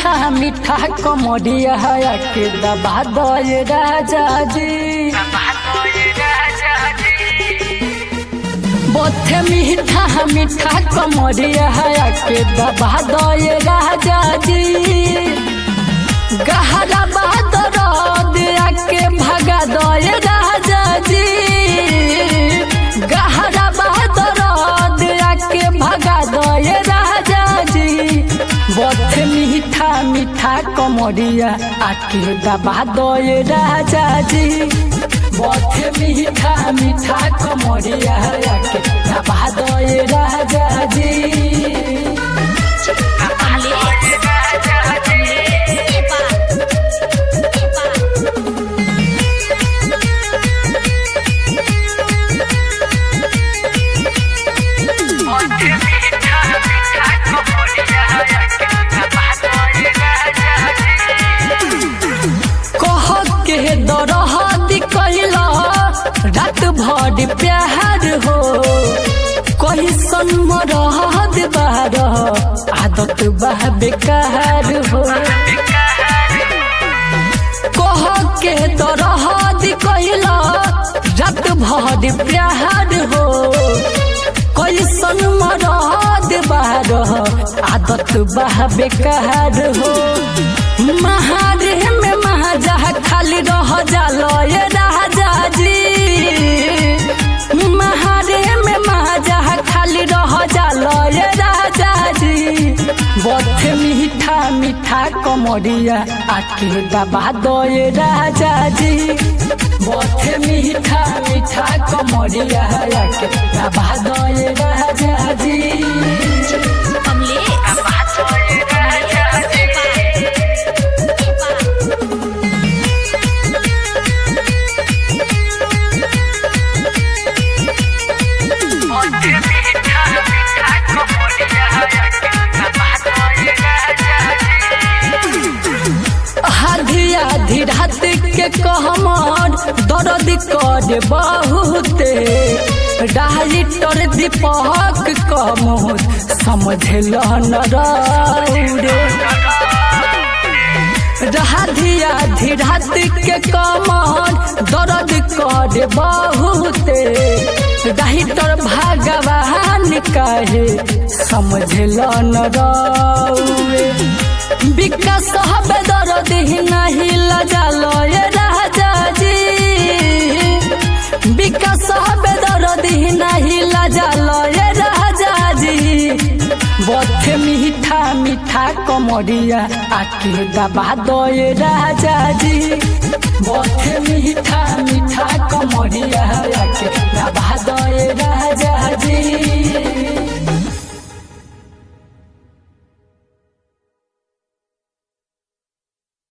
मीठा मीठा कमरिया के दबा दे राजा जी। बोथे मीठा मीठा कमरिया के दबा दे राजा जी। गहरा बादर दिया के भगा दे राजा जी। गहरा बादर दिया के भगा दे राजा जी। बोथे मीठा मीठा कमरिया आके दबा दे राजा जी। बोथे मीठा मीठा कमरिया आके दबा दे राजा जी। रात भर प्यार हो कोई सनमरहद बार आदत बा बेकार हो। कह के दरहद कैला रात भर प्यार हो कोई सनमरहद बार आदत बा बेकार हो। महारे में महाजा खाली रह जालो ये राजा जी। महारे में महाजा खाली रह जालो ये राजा जी। बोथे मीठा मीठा कमरिया आके दबा दे राजा जी। बोथे मीठा मीठा कमरिया आके दबा दे राजा जी। आधी रात के कहमर दर्द कर बहुते डायरेक्टर दीपक कमोद समझल न रे। आधी रात के कमर दर्द कर बहुते डायरेक्टर भगवान कहे समझल न रे। विकास दर्द नहीं लजालो ये राजा जी। विकास दर्द नहीं लजालो ये राजा जी। बोथे मीठा मीठा कमरिया आके दबा दे राजा जी। बोथे मीठा मीठा कमरिया